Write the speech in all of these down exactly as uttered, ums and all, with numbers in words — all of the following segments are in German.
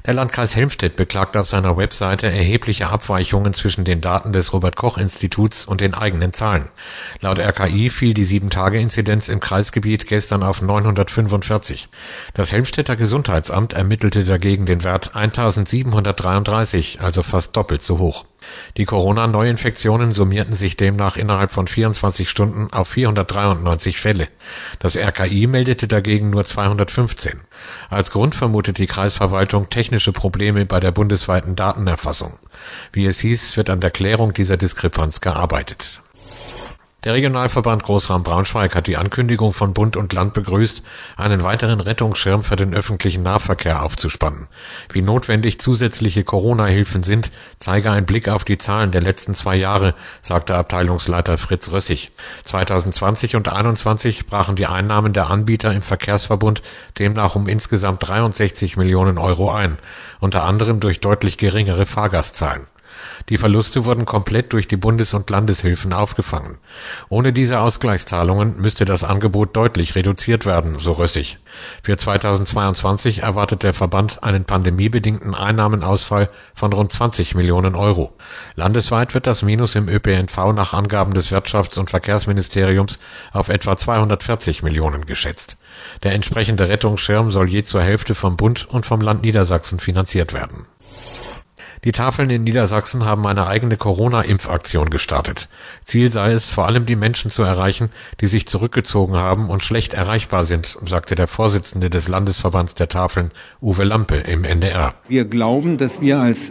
Der Landkreis Helmstedt beklagt auf seiner Webseite erhebliche Abweichungen zwischen den Daten des Robert-Koch-Instituts und den eigenen Zahlen. Laut R K I fiel die sieben Tage Inzidenz im Kreisgebiet gestern auf neunhundertfünfundvierzig. Das Helmstedter Gesundheitsamt ermittelte dagegen den Wert eintausendsiebenhundertdreiunddreißig, also fast doppelt so hoch. Die Corona-Neuinfektionen summierten sich demnach innerhalb von vierundzwanzig Stunden auf vierhundertdreiundneunzig Fälle. Das R K I meldete dagegen nur zweihundertfünfzehn. Als Grund vermutet die Kreisverwaltung technische Probleme bei der bundesweiten Datenerfassung. Wie es hieß, wird an der Klärung dieser Diskrepanz gearbeitet. Der Regionalverband Großraum Braunschweig hat die Ankündigung von Bund und Land begrüßt, einen weiteren Rettungsschirm für den öffentlichen Nahverkehr aufzuspannen. Wie notwendig zusätzliche Corona-Hilfen sind, zeige ein Blick auf die Zahlen der letzten zwei Jahre, sagte Abteilungsleiter Fritz Rössig. zweitausendzwanzig und einundzwanzig brachen die Einnahmen der Anbieter im Verkehrsverbund demnach um insgesamt dreiundsechzig Millionen Euro ein, unter anderem durch deutlich geringere Fahrgastzahlen. Die Verluste wurden komplett durch die Bundes- und Landeshilfen aufgefangen. Ohne diese Ausgleichszahlungen müsste das Angebot deutlich reduziert werden, so Rössig. Für zweitausendzweiundzwanzig erwartet der Verband einen pandemiebedingten Einnahmenausfall von rund zwanzig Millionen Euro. Landesweit wird das Minus im Ö P N V nach Angaben des Wirtschafts- und Verkehrsministeriums auf etwa zweihundertvierzig Millionen geschätzt. Der entsprechende Rettungsschirm soll je zur Hälfte vom Bund und vom Land Niedersachsen finanziert werden. Die Tafeln in Niedersachsen haben eine eigene Corona-Impfaktion gestartet. Ziel sei es, vor allem die Menschen zu erreichen, die sich zurückgezogen haben und schlecht erreichbar sind, sagte der Vorsitzende des Landesverbands der Tafeln, Uwe Lampe, im N D R. Wir glauben, dass wir als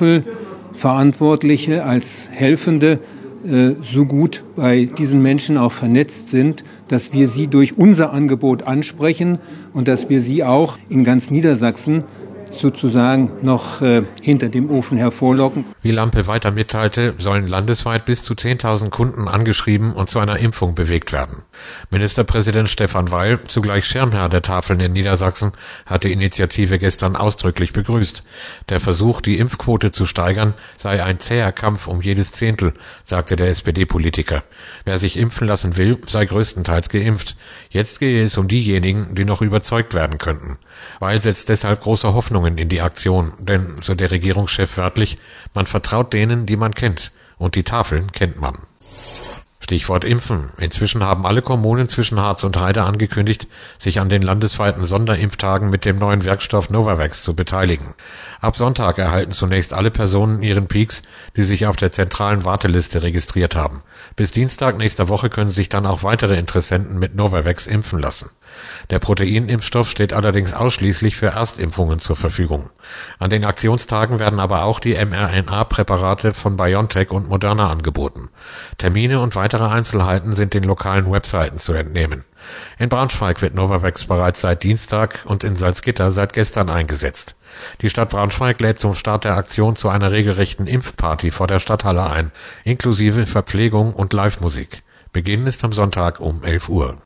Tafelverantwortliche, als Helfende äh, so gut bei diesen Menschen auch vernetzt sind, dass wir sie durch unser Angebot ansprechen und dass wir sie auch in ganz Niedersachsen sozusagen noch äh, hinter dem Ofen hervorlocken. Wie Lampe weiter mitteilte, sollen landesweit bis zu zehntausend Kunden angeschrieben und zu einer Impfung bewegt werden. Ministerpräsident Stefan Weil, zugleich Schirmherr der Tafeln in Niedersachsen, hat die Initiative gestern ausdrücklich begrüßt. Der Versuch, die Impfquote zu steigern, sei ein zäher Kampf um jedes Zehntel, sagte der S P D-Politiker. Wer sich impfen lassen will, sei größtenteils geimpft. Jetzt gehe es um diejenigen, die noch überzeugt werden könnten. Weil setzt deshalb große Hoffnungen in die Aktion, denn, so der Regierungschef wörtlich, man vertraut denen, die man kennt, und die Tafeln kennt man. Stichwort Impfen. Inzwischen haben alle Kommunen zwischen Harz und Heide angekündigt, sich an den landesweiten Sonderimpftagen mit dem neuen Werkstoff Novavax zu beteiligen. Ab Sonntag erhalten zunächst alle Personen ihren Peaks, die sich auf der zentralen Warteliste registriert haben. Bis Dienstag nächster Woche können sich dann auch weitere Interessenten mit Novavax impfen lassen. Der Proteinimpfstoff steht allerdings ausschließlich für Erstimpfungen zur Verfügung. An den Aktionstagen werden aber auch die mRNA-Präparate von BioNTech und Moderna angeboten. Termine und weitere Einzelheiten sind den lokalen Webseiten zu entnehmen. In Braunschweig wird Novavax bereits seit Dienstag und in Salzgitter seit gestern eingesetzt. Die Stadt Braunschweig lädt zum Start der Aktion zu einer regelrechten Impfparty vor der Stadthalle ein, inklusive Verpflegung und Live-Musik. Beginn ist am Sonntag um elf Uhr.